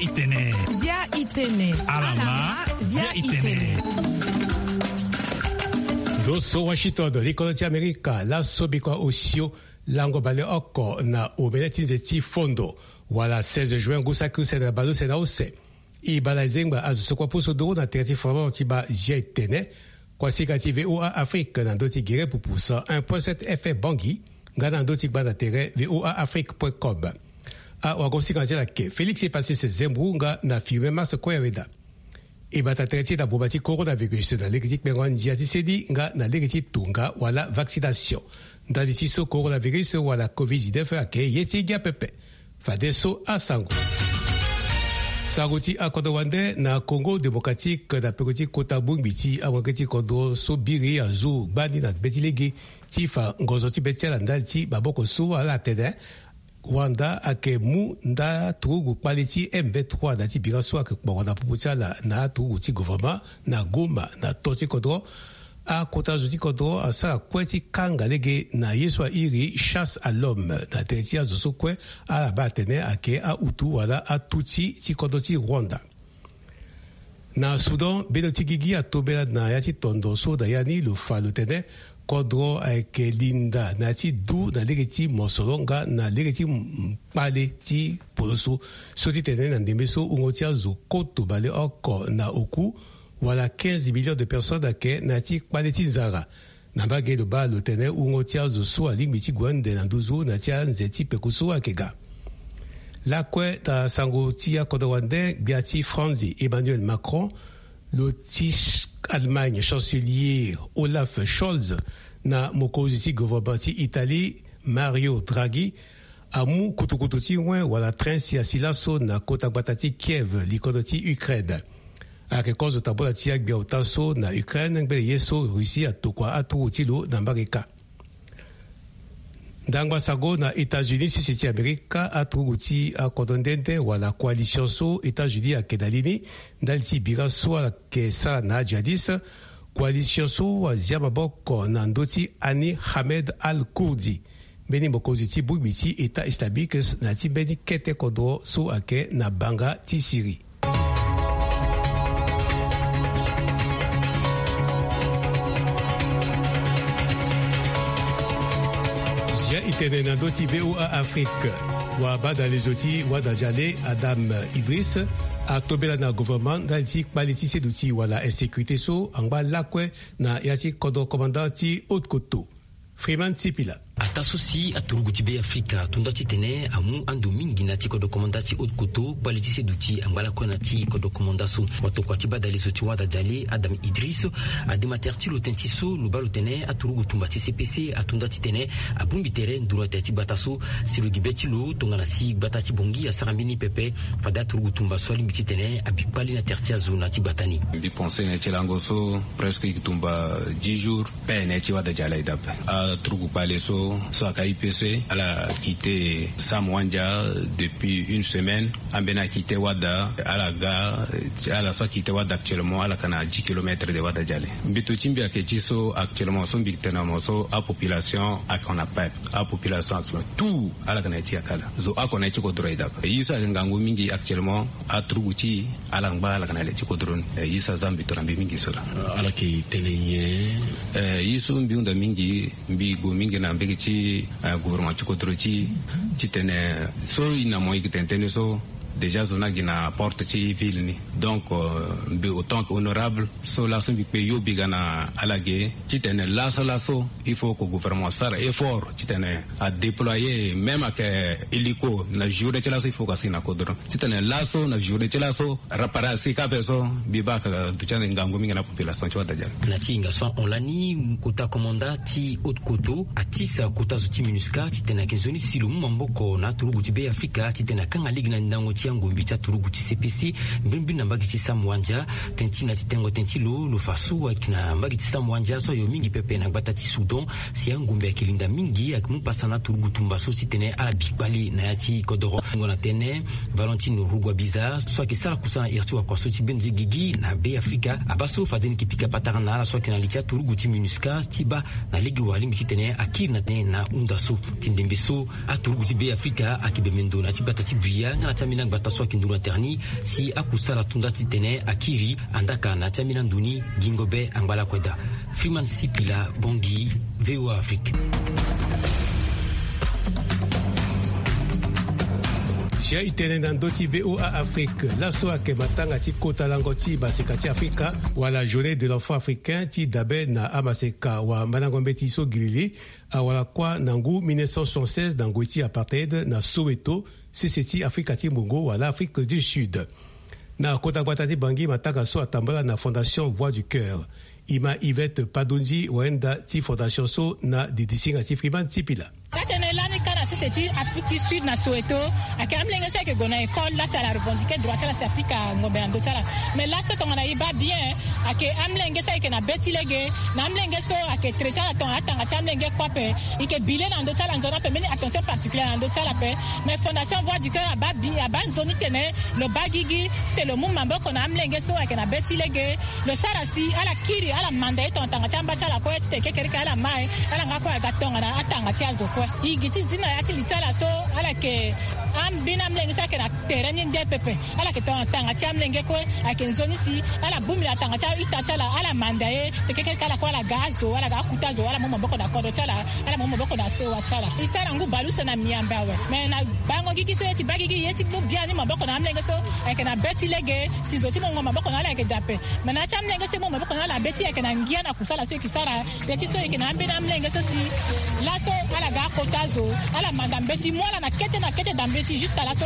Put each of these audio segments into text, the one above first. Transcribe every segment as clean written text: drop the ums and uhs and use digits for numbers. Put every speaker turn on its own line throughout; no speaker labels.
itene.
Zia itene.
Alama zia itene.
Doso Washington, l'Économie America, la Sobikwa Osio, Lango Bale Oko, na Obeneti Zeti Fondo, wala 16 juin, Gusaku Sena Balo Sena Ose. Ibala Zengba, Azusokwa Poso Doro, na Terti Foro, Tiba Jetene, Kwasikati VOA Afrique, na Doti Gire Pupusa, 1.7 FM Bangui, Gana Doti Bana Tere, voaafrique.com. A Wagosikanje la Ke, Félix est passé ce Zembrunga, na Fiume Mas Koyaveda. Et bata traité da bobati coronavirus na legitik mengon diati sedi nga na legitik tunga wala vaccination dans les tiso coronavirus wala covid-19 ake yeti gya pepe fadeso asango Saruti akodowande na Congo démocratique na pekoti kota bungbiti awaketi kondo so biri azu bani na betilegi tifa ngozoti betiala ndalti baboko su wala tede Rwanda ake mu nda turugu kwaliti MB3 dati biraso ake kpongona pupuchala na turugu ti gouvernement na Goma na toti kodro a kota zuti kodro a sara kweti kanga lege na yeswa iri chasse à l'homme na teriti a zoso kwe a la batene ake a utu wala a tuti ti kodro ti Rwanda. Na Soudan, benoti gigi a tobela na yati tondo so da yani lo fa lo tene kodro ake linda na ti du na legeti mosolonga na legeti pale ti poloso so ti tene na ndembe so ungo ti azo koto bale oko na oku wala 15 millions de personnes ake na ti pale ti nzara na bage lo ba lo tene ungo ti azo so alingbi ti gwande na nduzu na ti anze ti pekuso ake ga. La kwe ta sango ti akodowande biati Franzi Emmanuel Macron le ti Allemagne chancelier Olaf Scholz na mokozi ti gouvernement ti Italie Mario Draghi amu kutukutu ti wen wala train si asilaso na kota gbata ti Kiev likodo ti Ukraine ake kozo tabola ti agbia otaso na Ukraine ngbele yeso Russie atokwa aturu ti lo na mbareka. Dangwa sago na États-Unis sisi ti Amerika atruguti a kodondende wala coalition so États-Unis a kedalini ndali ti bira so ake sara na jihadiste coalition so wa zia maboko na ndoti Ani Hamed Al-Kurdi beni mokozi ti bugbi ti État islamique na ti beni kete kodro so ake na banga ti Syrie. Itene na doti VOA Afrique wa bada lezoti wa dajale Adam Idriss a tobela na gouvernement da ti kpaliti seduti wala insécurité so angba lakwe na yati kodo commandant ti Haute-Koto Freeman Tipila.
Atasusi aturuguti be Afrika tundati tene amu ando mingi na tiko dokumendati Haute-Koto quality seduti ambala kona ti ko dokumendasu wato kwati badali soti wada jali Adam Idriss adimaterti lo tentiso lo balo tene aturugutu mbati CPC atundati tene abumbi tere nduro tati batasu silu gibeti lo tongana si batati bongi ya sarambini pepe fada aturugutu mbaso limbiti tene abikbali na tertia zona ti batani
bi penser ne tilangoso presque tumba 10 jours pe ne ti wada jali dap aturugu pale so à IPC, elle a quitté Samwanja depuis une semaine. Elle a quitté Wada, à la gare, elle a soit quitté Wada actuellement, elle a 10 km de Wada Djale. Bitotimbi a Kechiso actuellement, son bictenamoso, à population, à Konapep, à population actuellement, tout à la Kanati Akala. Zo a Konachi Kodroidap. Yisa Ngango Mingi actuellement, à Truguti, à l'Angba, à la Kanati Kodron, Yisa Zambitorambi Mingi Sola.
À la qui tenait,
Yisu Biunda Mingi, Bigo Mingi Nambegi. Gouvernement Chikotrochi Chitene so ina moi kitentene so déjà zona gina porte ci ville ni donc be autant que honorable so la so bi pe yo bigana alage Chitene laso il faut que gouvernement sara effort Chitene à déployer même avec hélico na journée la il faut que sina kodron Chitene laso na journée la so rapara si ka peso bi ba ka tuchane ngango mingi na population ci wada jall
na tinga so on lani kota commanda ti Haute-Koto atisa kota zuti minuska Chitene kezoni silu mamboko na turuguti be Afrika Chitene kanga ligna ndango ngombi ta turuguti CPC mbimbi na mbagiti samwanja tenti na titengo tenti lo fasu akina mbagiti samwanja so yo mingi pepe na batati Soudan si ngombe akilinda mingi akimu pasana turugutu mbaso titene ala bikbali na yati kodoro ngona tene Valentine Rugwa Biza so akisala kusana irti wa kwaso ti benzi gigi na be Afrika abaso faden kipika patarana la so akina litia turuguti minuska tiba na ligi wali mititene akir na tene na undaso tindembeso a turuguti be Afrika akibemendo na tibatati buya na tamina bataswa kindura terni si akusala tunda titene akiri andaka na chamina nduni gingobe angbala kweda. Freeman Sipila Bongi VOA Afrique.
Chia itene na ndoti VOA Afrique laso ake matanga ti kota lango ti baseka ti Afrika wala journée de l'enfant africain ti dabe na amaseka wa manangombe ti so gilili awala kwa nangu 1976 nangu ti apartheid na Soweto sisi ti Afrika ti Mbongo wala Afrique du Sud. Na kota kwata ti bangi matanga so atambala na Fondation Voix du Cœur. Ima Yvette Padunji wenda ti Fondation so na didisinga ti Freeman Sipila.
Katene lani kana sisi Afrique du Sud na Soweto akamlenga seke gona école là ça la revendiquer droit là c'est Afrique ngombe ando sala mais là so tongana iba bien ake amlenga seke na betilege na amlenga so ake traiter la ton atanga amlenga kwape ike bile na ando sala nzona pe meni attention particulière na ando sala pe mais Fondation Voix du Cœur ababi aban zoni tene le bagigi te le mumba mboko na amlenga so ake na betilege le sarasi ala kiri ala mandaito atanga chamba chala ko ete kekerika ala mai ala ngako aga tongana atanga tiazo igiti zina yati litala so ala ke am bina mlenge so ke na terrain ndepepe ala ke tanga ti amlenge ko akenzoni si ala bumi la tanga cha itachala ala mandaye tekeke kala ko ala gazo ala ga kutazo ala mama boko na kodo chala ala mama boko na sewa chala isara ngu balusa na miamba we me na bango gigi so yeti bagigi yeti bu biani maboko na amlenge so ake na beti lege si zoti mo maboko na ala ke dape me na cha amlenge so mo maboko na ala beti ake na ngia na kusala so kisara yeti so ake na ambina amlenge so si laso ala ga kotazo ala mandambeti mola na kete dambeti jusqu'à la so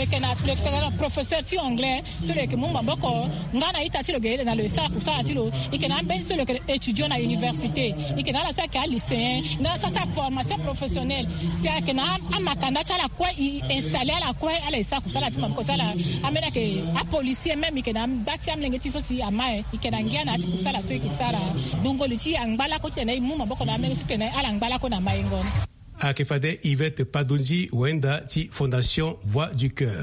le professeur ti anglais sur le que mon boko ngana ita ti le gele na le sa kusala ti lo ikena ben sur le étudiant na université ikena la so ka lycéen na sa formation professionnelle c'est que na amakanda cha la quoi installer la quoi ala sa kusala ti maboko sala amena ke a policier même ikena bati amlenge ti so si amae ikena ngia na ti kusala so ikisara bongo le ti angbala ko tene mu maboko na amlenge so tene ala angbala ko na mayengon
Akefade Yvette Padunji wenda ti Fondation Voix du Cœur.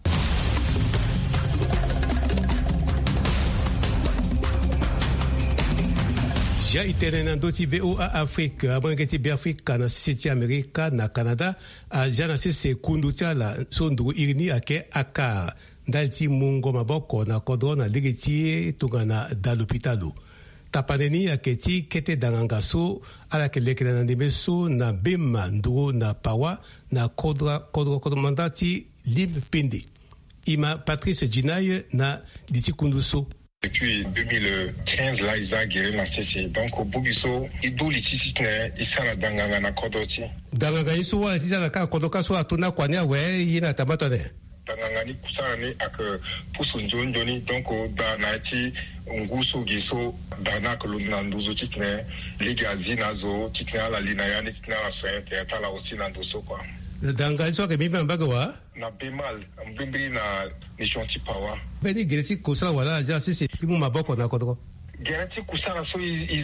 Ja itene na ndoti VOA Afrique abangeti bi Afrika na sisi Amerika na Canada a jana sisi kundu tiala sondu irini ake aka ndalti mungo maboko na kodro na ligeti tungana da l'hôpitalu. Tapaneni aketi kete danganga so ala ke lekela na ndimeso na bema nduro na pawa na kodro mandati lim pindi. Ima Patrice Jinaye na diti kunduso.
Depuis 2015 là ils ont guéri na CC donc au Bugiso idu litisitne isala danganga na kodoti.
Danganga iso wa tisala ka kodoka so atuna kwanya we yina tamatone.
Dangangani kusani ak pusu njonjoni donc da na ti nguso giso dana koluna nduzo titne liga zinazo titne ala linayani titne ala soyente atala aussi na nduso kwa
danga so ke bifa mbagawa
na bemal mbimbiri na nishonti pawa
beni gereti kusala wala ja sisi pimu maboko na kodoko
gereti kusala so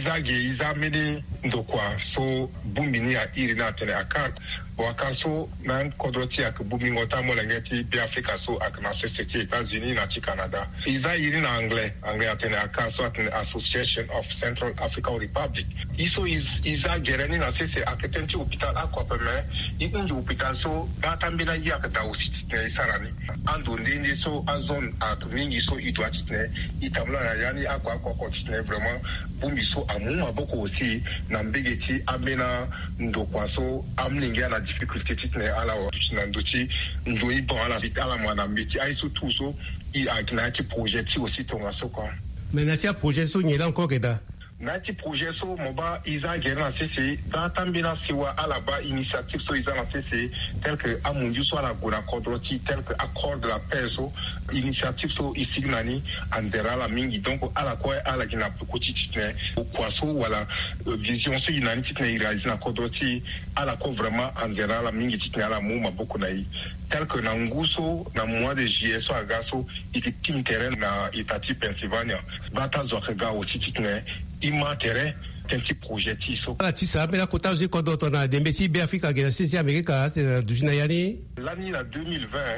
izamene ndokwa so bumbini a iri na tene akar wakaso nan kodroti ak bumi ngota molengeti bi Afrika so ak na société États-Unis na ti Canada iza iri na anglais atene akaso atene Association of Central African Republic iso iza gereni na sese aketenti hospital akwa peme ikunji hospital so datambina yi akata usitne sarani ando ndinde so azon ak mingi so idwatitne itamla yani akwa kotitne vraiment bumi so amu aboko aussi na mbegeti amena ndokwa so amlinga na difficulté titne ala wa tuchinandochi ndoi bon ala mwana mbiti aiso tuso I agnati projet ti aussi tonga soko
mais na ti projet so nyela encore keda
nati projet so moba iza gena CC datambina siwa ala ba initiative so iza na CC tel que amunju so ala gona kodroti tel que accord de la paix so initiative so isignani andera la mingi donc ala ko ala gina petit titne kwa so wala vision so inani titne irazi na kodroti ala ko vraiment andera la mingi titne ala mu maboko na yi tel que na nguso na mois de juillet so agaso ikitim terrain na Itati Pennsylvania bata zo ga aussi titne ima terrain tenti projet tiso
ala tisa bela kota uzi kodo tona dembeti be Afrika gena sisi Amerika c'est dujina yani
l'année la 2020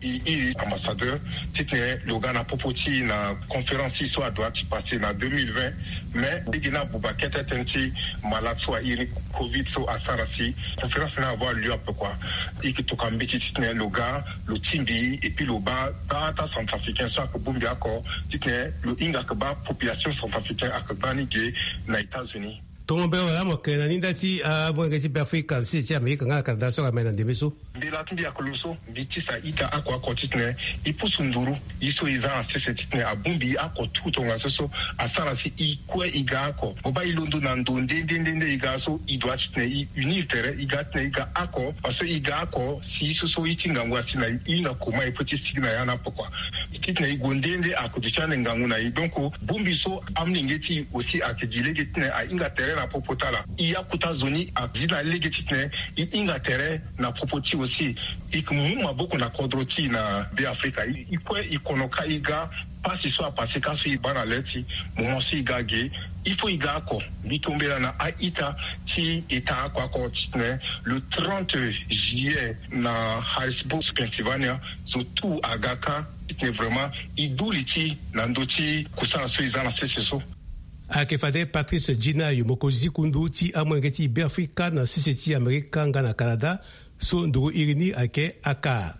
ambassadeur titne le Ghana popoti na conférence soit doit passer en 2020 mais digina bubakete tenti malade soit iri covid so asarasi conférence na avoir lieu après quoi ikitokambi titne le gars le timbi et puis le bas ta centrafricain soit que bombi accord titne le inga que ba population centrafricaine akabani ge na États-Unis.
Tombe wala mo kena nindati abongeti Afrika si Amerika ngala Canada so amena ndebeso
bila tumbi akoluso bitisa ita akwa kotitne ipusunduru iso iza asese titne abumbi ako tutonga soso asara si ikwe igako oba ilondo na ndonde ndende igaso idwa titne unitere igatne iga ako paso igako si soso itinga ngwasi na ina koma ipoti signa yana pokwa titne igondende akuduchane nganguna idonko bumbi so amningeti aussi akegilege titne a inga tere na popotala iyakuta zoni akzina lege titne inga tere na popoti aussi ikumuma beaucoup na kodroti na be Afrika ikwe ikonoka iga pasi soit passé kaso ibana leti moment si igage il faut igako bitombela na aita ti eta kwa ko titne le 30 juillet na Harrisburg Pennsylvania surtout agaka titne vraiment iduliti na ndoti kusana so izana seseso
akefade Patrice Gina yomokozi kundu ti amwengeti be Afrika na siseti Amerika ngana Canada so nduru irini ake aka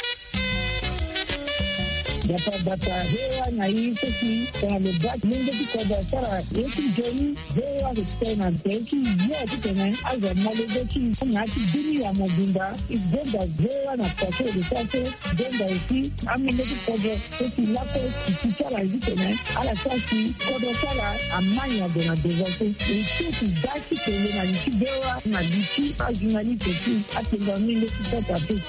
data hewa na hii sisi kwa lebaki mingi kwa dasara yeki joni hewa kutena teki yote tena aza malebeki ngati dini ya mobimba igenda hewa na pase de sase denda isi amileki kwa sisi lapo kisala tena ala sasi kwa dasara amanya de na devase isi daki tele na nchi hewa na dichi ajunali teki atenga mingi kwa tapi.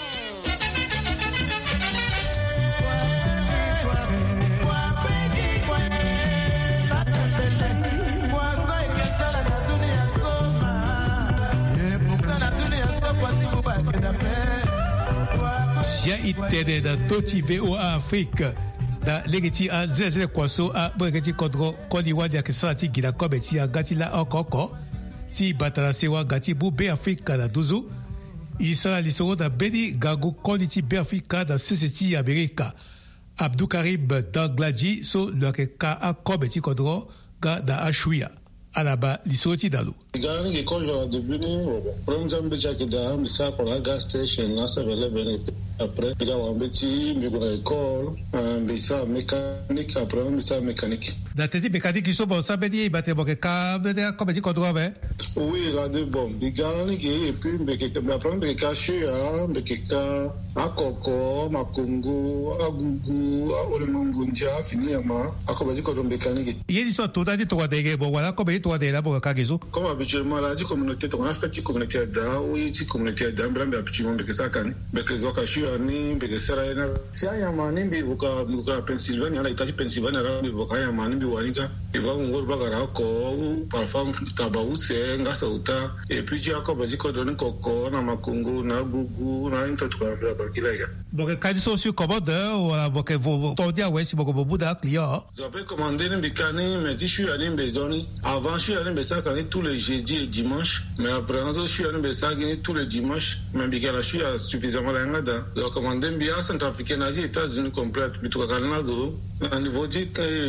Sia itede da toti VOA Afrique da legeti a zeze kwaso a bregeti kodro koli wadi akisati gila kobeti a gati la okoko ti batara sewa gati bu be Afrika da duzu isara lisoro da bedi gagu koli ti be Afrika da siseti Amerika Abdou Karib Danglaji so loke ka a kobeti kodro ga da ashwia alaba lisoti dalu
igani ke konjo de bini from Zambia ke da misa ko la gas station na sevele bene après biga wa mbeti mi ko école mbisa mécanique après mbisa mécanique
da teti mécanique so bon sabedi bate boke ka de ko beti ko drobe
oui la de bon igani ke et puis mbeke me apprendre ke kashia mbeke ka akoko makungu agugu olemungunja fini ama akobeti ko mécanique
yedi so to dadi to wadege bo wala ko beti to wadela bo ka gizo
comme habituellement la di communauté to na feti communauté da oui ti communauté da mbrambe habituellement mbeke sakani mbeke zoka shia ni mbeke sara na tia ya mani mbi uka Pennsylvania la itali Pennsylvania la mbi uka ya mani mbi wanika iva ngor bagara ko parfum tabause ngasa uta et puis ya ko baji ko doni koko na makungu na gugu na into tukabla bakilaya
boke kadi so sur commande wala boke vo to dia wesi boke bobuda client
j'avais commandé une bikani mais je suis allé mbezoni avant je suis allé mbesakani tous les jeudis et dimanches mais après je suis allé mbesakani tous les dimanches mais bikala je suis suffisamment là ngada donc commandé mbia centrafricaine Asie États-Unis complète bituka kanado à niveau dit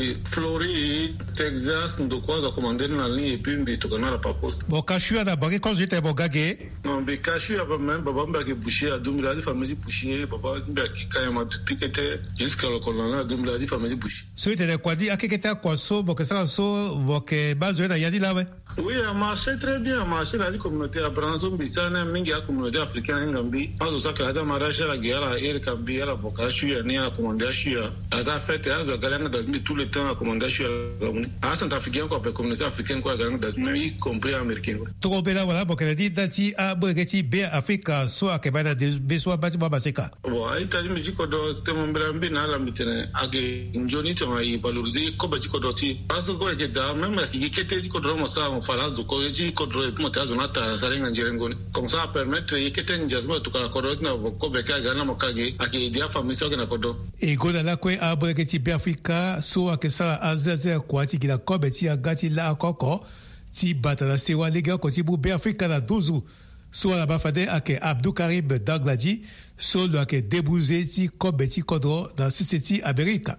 Floride Texas ndokwa za commandé na ligne et puis bituka na la poste
boka shua da boke ko jete bogage
non bika shua ba même baba mbaki boucher à 2000 di famille boucher baba mbaki kayama piquete jusqu'à le colonna 2000 di famille boucher
so ite de kwadi akeketa kwa so boke sala so boke bazo na yadi lawe
oui a marché très bien a marché la communauté à Branzo bisana mingi a communauté africaine ngambi azo saka da maracha la guerre et kambi la boka shua ni a commandé shua a fait azo galanga da tout le temps a commandé shua a centrafricain ko pe communauté africaine ko galanga da même compris américain
to bela wala boke di dati a bregeti be Afrika so akebana de beso bati baba seka
bon ai tali mi ko do temo mbrambi na la mitene age njoni to mai valoriser ko bati ko do ti parce ko ke da même ki kete ko do mo sa on fala zo ko ji ko do mo ta zo na ta sarenga njerengoni comme ça permettre kete njazma to ka ko do na ko be ka ga na mo kage ake dia famille so na ko do
e gola la kwe a bregeti be Afrika so akesa azaze kwati kila ko beti agati la akoko ti batala sewa lega ko ti bu be Afrika la 12 soit la bafade ake Abdou Karib Dagladji solo ake debuzeti kobeti kodro dans Société America.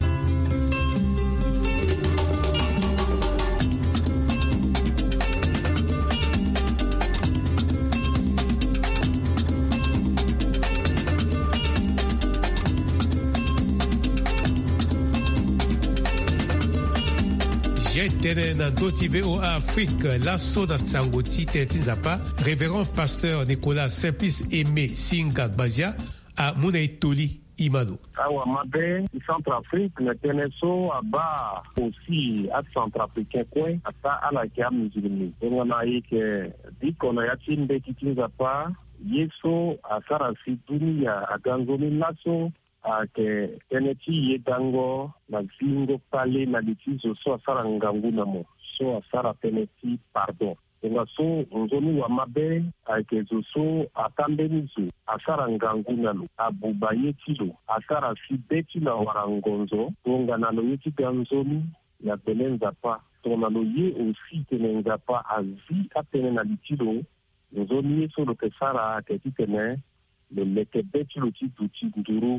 Tene na doti VOA Afrique, l'assaut da Sangoti Tetinzapa, révérend pasteur Nicolas Simplice Aimé Singa Gbazia à Munaitoli Imano.
Awa mabe Centrafrique na teneso aba aussi à Centrafricain kwe ata ala kia muzulimi. Ngona yake diko na yatimbe kitinzapa yeso asara situnia aganzoni laso ake teneti yedango na zingo pale na litizo so asara nganguna mo so asara teneti pardon nga so nzoni wa mabe ake zo atambenizo asara nganguna lo abuba yetilo asara si beti na warangonzo tonga na lo yeti ganzoni ya tenenza pa tonga lo ye aussi tenenza pa azi atene na litilo nzoni yeso lo kesara ake titene le leke beti lo tituti nduru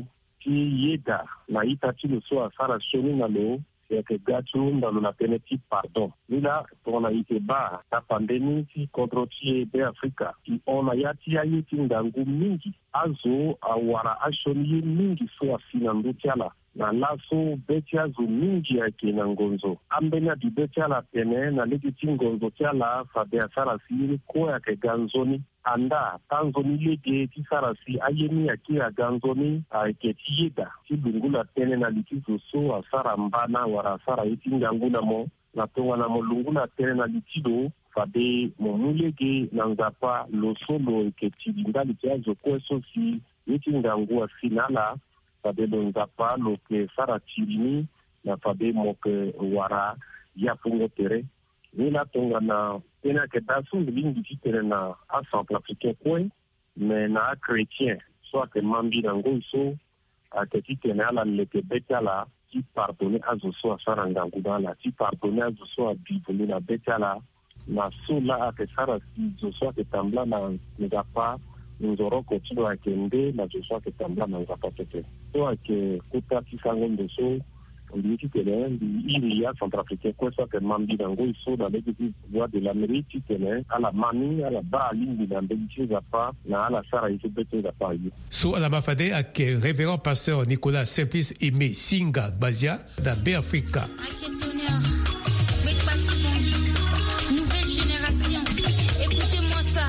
yeda na itati le so asara shoni na lo ya ke gatu ndalo na peneti pardon nila tona ite ba ta pandemi ti kontrotie be Afrika ki ona yati ya yiti ngangu mingi azo awara ashoni mingi so afina ndutiala na laso beti azo mingi ya ke na ngonzo ambena di beti ala tene na legiti ngonzo tiala fa be asara siri ko ya ke ganzoni anda tanzoni lege ti sarasi ayeni yaki ya ganzoni ke tiyeda ti lungula tene na litizo so asara mbana wara asara iti nganguna mo na tonga na mo lungula tene na litido fabe mo mulege na nzapa lo solo ke tilinga litiazo kweso si iti ngangua finala fabe lo nzapa lo ke sara tirini na fabe mo ke wara ya fungo tere nila tonga na tena ke dasu lingi titene na a Centrafricain kwe me na chrétien soit que mambi na ngoiso a ke titene ala leke betala ti pardonner azo so asara nganguna la ti pardonner azo so abivoli na betala na so la a ke sara si zo so ke tambla na ngapa nzoro kotido a kende na zo so ke tambla na ngapa tete so a ke kuta ti sangondo so Ndiki tene ndi ya Centrafricain kwa sa ke mambi na ngoi so na legiti voix de l'Amérique tene ala mani ala ba lingi na mbeki za pa na ala sara ite bete za pa yi.
So ala mafade ak révérend pasteur Nicolas Simplice Aimé Singa Gbazia da Be Africa.
Nouvelle génération, écoutez-moi ça.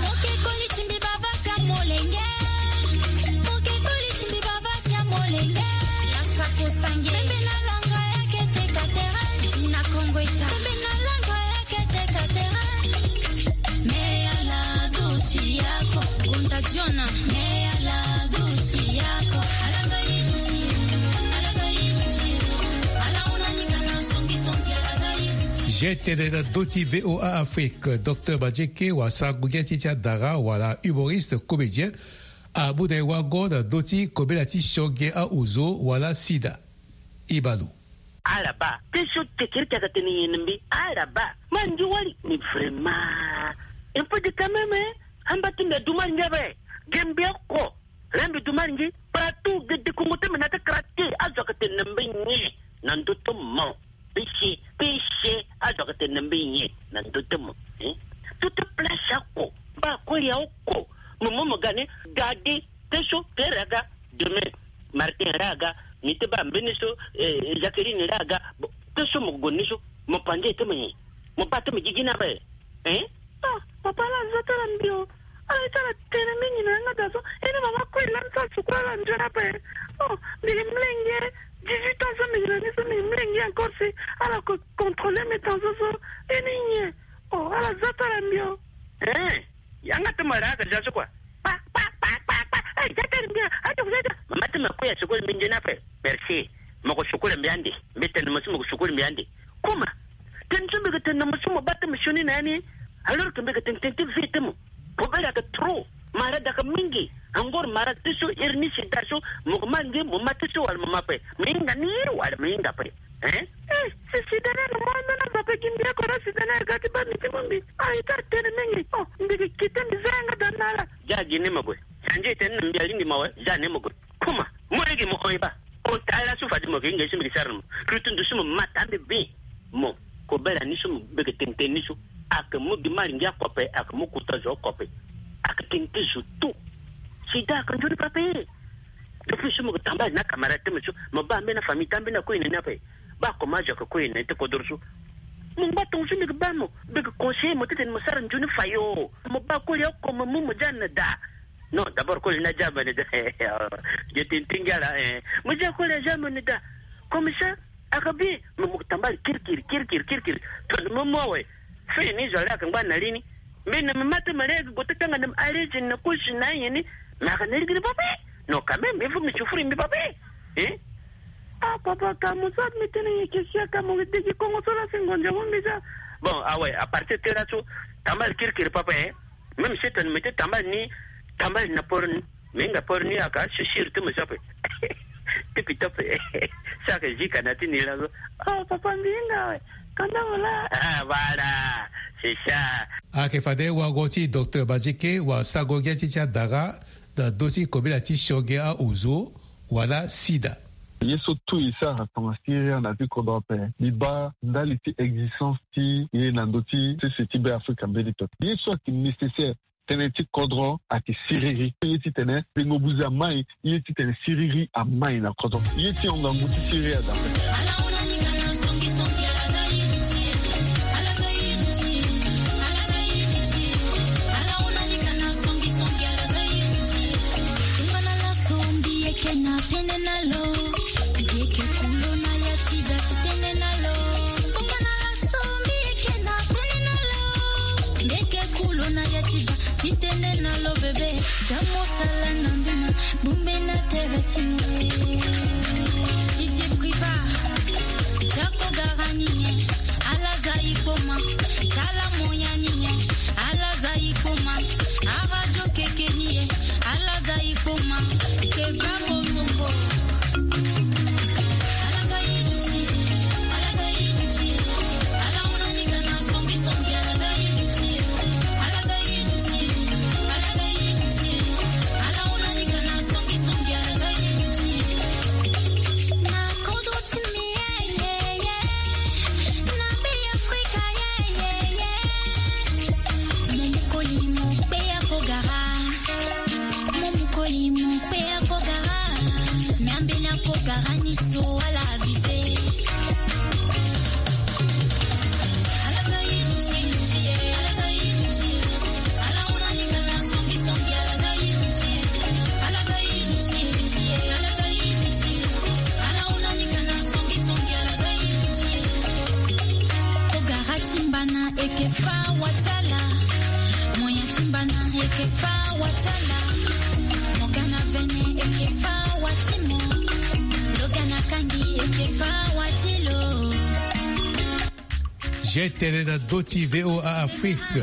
J'étais dans Doti VOA Afrique, Dr Badjeke Wasa Gugetitia Dara wala humoriste comédien à Boudaïwago dans Doti Kobelati Shoge a Uzo wala Sida Ibalu.
Araba, tesho tekirita kateni yenembi araba, manjuwali ni vraiment. Un peu de kameme, hambatinga dumanjabe, gembia ko, rambi dumanji, partout de kongote menata krate, azokate nembi nandoto mo. Péché, azokate nembi nandoto mo. Toute place ako, ba kweli ako, mumo gane, gade, tesho teraga, demain, Martin Raga, nite ba mbeniso Jacqueline Raga to so mo goniso mo pande to me mo pate me gigina be papa la zata mbio ay tara tene mingi na ngada so ene mama ko ilanza sukwala njara be ni mlenge 18 ans ça me ni so ni mlenge encore c'est ala ko contrôler mes temps so ene ala zata mbio yanga to mara ga jaso kwa ay zata mbio ato zata mama te me ko ya sokol minjina pe merci mako shukuru mbiande mbeten musu mako shukuru mbiande kuma tenzo mbega tenna musu mo batte mishoni nani alors que mbega tente vitemo pobela ka tro mara da ka mingi angor mara tisu irni sidaso mo mangi mo matisu wal mo mape minga ni wal minga pe se sidana no mo na bape kimbia ko sidana ga ti ba ni timbi ay ta tene mingi mbega kitembi zanga danala ja gine mago sanje ten mbiali ni mawe ja ne mago kuma moregi mo oiba o tala su fadi mo nge shimi sarno krutun du sumo matambe bi mo ko bela ni sumo bege tente ni su ak mo di mari ngia kope ak mo kuta jo kope ak tente ju tu sida kan jodi pape depuis sumo ko tamba na kamera te mo ba me na famille tambe na ko ine na pe ba ko majo ko ine te ko dorsu mo ba ton jimi ba mo bege conseil mo tete mo saran juni fayo mo ba ko yo ko mo janna da. Non, d'abord, quand je n'ai jamais dit, je t'intingala, moi j'ai collé jamais dit, comme ça, Arabi, mais mon tambal, kirkir, tout le moment, ouais, fait ni je l'ai quand nalini, mais ne me mate ma règle, quand tu as un arrêt, je ne couche naïni, mais à ne pas non, quand même, il faut me souffrir, mais pas ah, papa, comme ça, mais tenez, qu'est-ce qu'il y a, comme on dit, comment ça, la seconde, bon, ah ouais, à partir de là, tambal, kirkir, papa, même si tu ne mettais tambal ni, tambal na porni menga porni aka shishir tu msape tipi tope saka jika na tini lazo papa ndinga kana wala wala shisha
ake fade wa goti Dr. Bajike wa sagogia chicha daga da dosi kobela ti shoge a uzo wala sida
yeso tu isa ratongasiri na ti kodope liba ndali ti existence ti ye nandoti ti be Afrika mbelito yeso ki nécessaire teneti kodro ati siriri yeti tene bengobuza mai yeti tene siriri a mai na kodro yeti onga nguti siriri a dape
J'étais na doti VOA Afrique.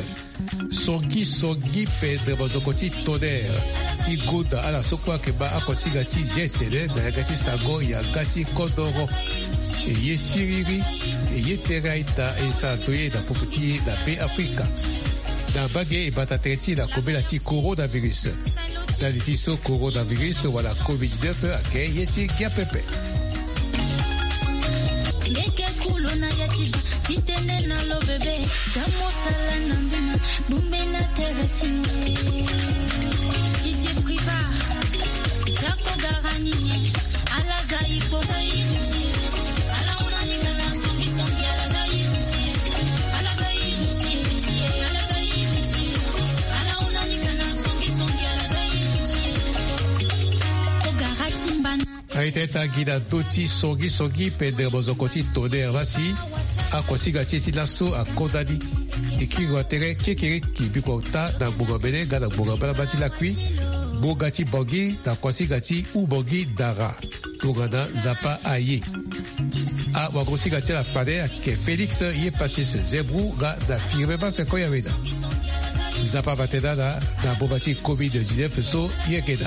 Sogi pedre bazokoti toder. Ti goda ala sokwa keba akosiga ti jetele na gati sago ya gati kodoro. Ye siriri, ye teraita e sa toye da poputi da pe Afrika. Da bagé e batatreti da kobela ti coronavirus. Da ti so coronavirus wala COVID-19 ake ye ti gia pepe.
Itene na lo bebe, damo sala na mbina, bumbe na tega chimwe. Titi priva, jako garani, ala zaiko zairuti, ala unanika na songi ala zairuti, ala zairuti, ala zairuti, ala unanika na songi ala zairuti. Ogarati mbana.
Aiteta gida doti sogi pede bozokoti toder vasi. Akosiga titi laso a kodadi ikiwa tere kekere ki bikota na bugabele gada bugabela bati la kui bogati bogi da kosiga ti u bogi dara togana zapa aye a wakosiga ti la fade ke Felix ye pasis zebru ga da firme ba se koya weda zapa bateda da na bobati COVID-19 so ye keda.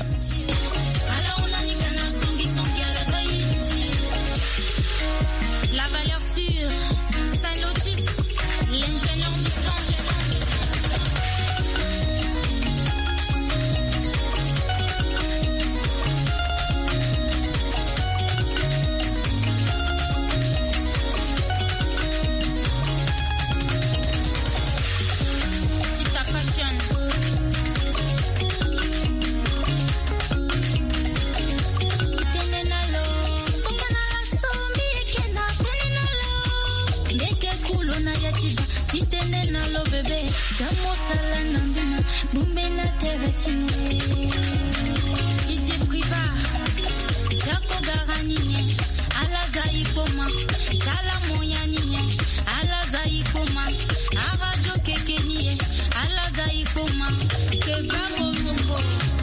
Bumbena terre simwe. Titi priva. Chako garani. Alaza ikoma. Sala moyani. Alaza ikoma. Arajo kekeni. Alaza ikoma. Keva bozombo.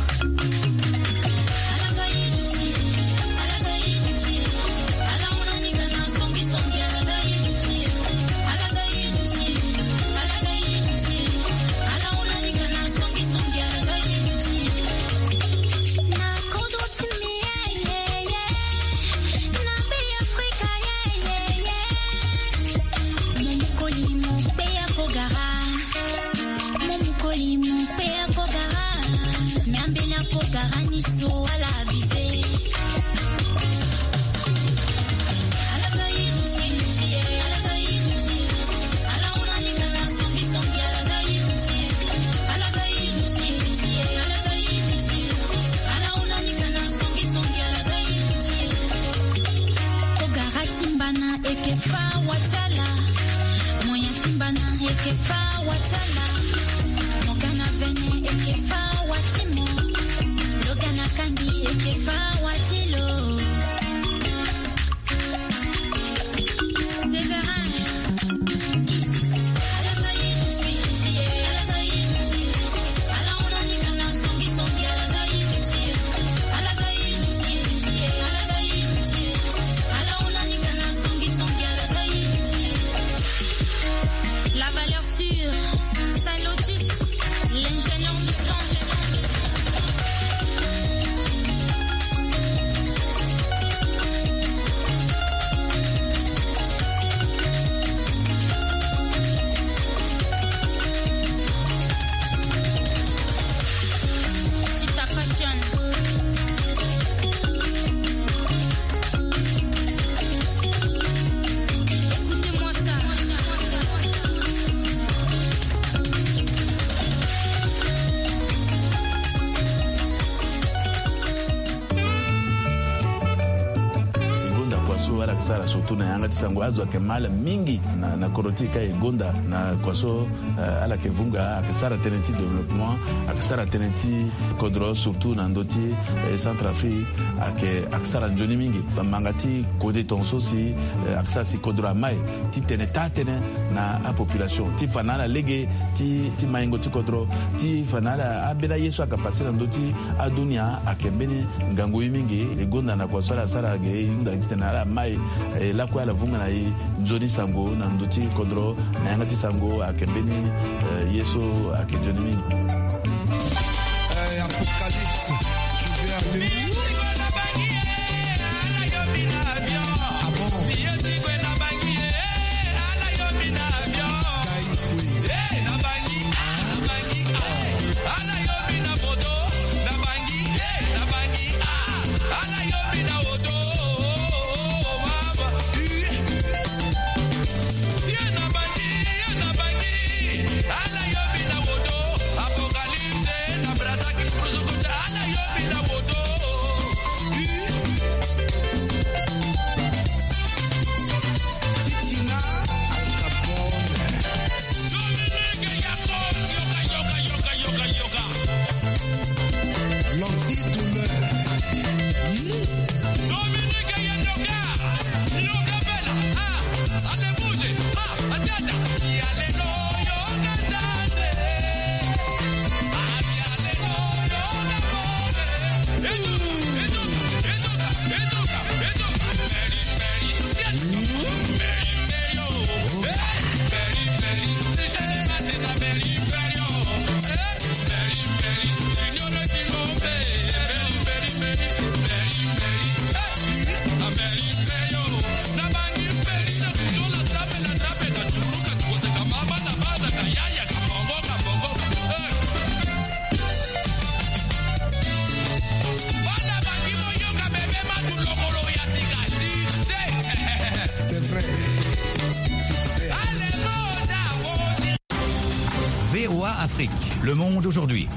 Sara surtout na yanga tisango azwa ke mala mingi na korotika egonda na kwaso ala ke vunga akisara tenenti développement akisara tenenti kodro surtout na ndoti Centrafrique akisara njoni mingi bamangati kode tonso si akisara si kodro amai ti tene tatene na a population ti fanala lege ti maingo ti kodro ti fanala abela yesu akapasira ndoti adunia akembeni ngango mingi egonda na kwaso ala sara ge inda tena ala mai la kwa la vunga na njoni sango na ndoti kodro na yanga ti sango akembeni yesu akenjoni mingi.
Apocalypse, tu veux aller où?
Afrique. Le monde aujourd'hui.